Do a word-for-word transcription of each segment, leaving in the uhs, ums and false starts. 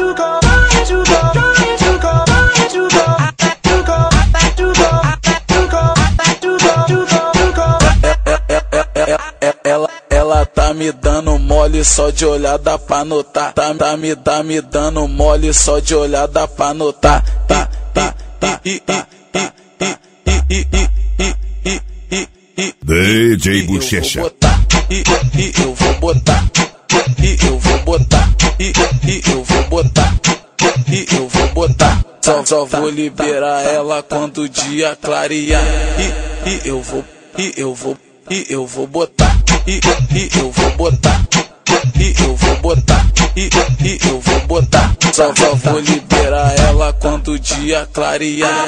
Ela, ela tá me dando mole só de olhar dá pra notar. Tá, tá me, tá me dando mole só de olhar dá pra notar. Tá, tá, tá, tá, tá, tá, D J Bochecha. E eu vou botar, e eu vou botar, e eu vou botar, e eu vou botar. Só, só vou liberar ela quando o dia clarear. E, e eu vou, e eu vou, e eu vou botar, e, e eu vou botar, e eu vou botar, e, e eu vou botar. Só, só vou liberar ela quando o dia clarear.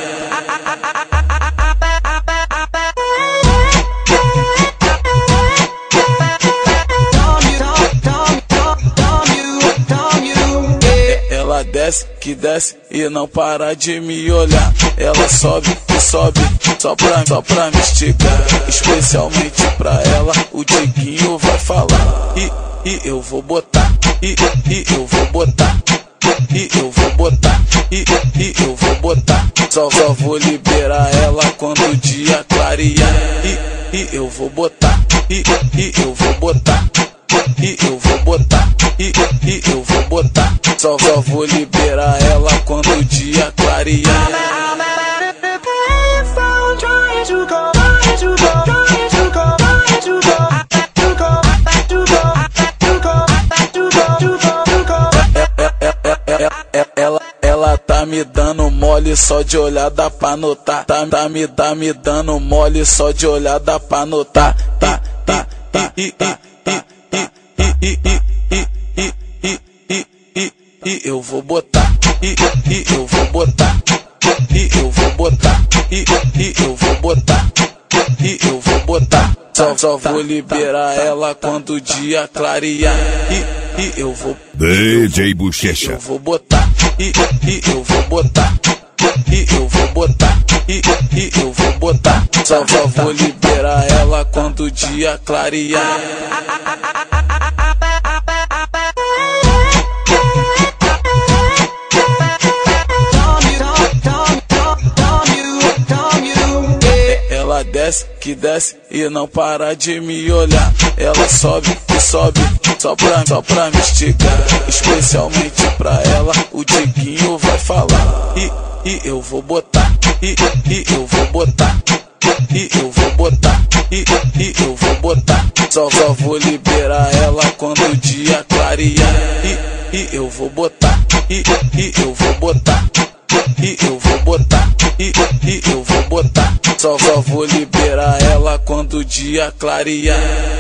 Ela desce, que desce e não para de me olhar. Ela sobe e sobe só pra, só pra me esticar. Especialmente pra ela o Diguinho vai falar. E, e eu vou botar, e, e eu vou botar, e eu vou botar, e, e eu vou botar. Só, só vou liberar ela quando o dia clarear. E, e eu vou botar, e, e eu vou botar, e eu vou botar, e, e eu vou botar. Só, só vou liberar ela quando o dia clarear. Ela, ela tá me dando mole só de olhar dá pra notar. Tá, tá me, tá me dando mole só de olhar dá pra notar. Tá, tá, tá, tá, tá, tá. E, e, e, e, e, e, e, e eu vou botar, e, e eu vou botar, e eu vou botar, e, e eu vou botar, e eu vou botar. Só, só vou liberar ela quando o dia clarear. E, e eu vou, D J Bochecha. eu vou botar, e, e eu vou botar, e eu vou botar, e, e eu vou botar. Só, só vou liberar ela quando o dia clarear. Ela desce, que desce e não para de me olhar. Ela sobe e sobe só pra, só pra me esticar. Especialmente pra ela o Diguinho vai falar. E, e eu vou botar, e, e eu vou botar, e eu vou botar, e, e eu vou botar. Só, só vou liberar ela quando o dia clarear. E, e eu vou botar, e, e eu vou botar, e eu vou botar, e, e eu vou botar. Só, só vou liberar ela quando o dia clarear.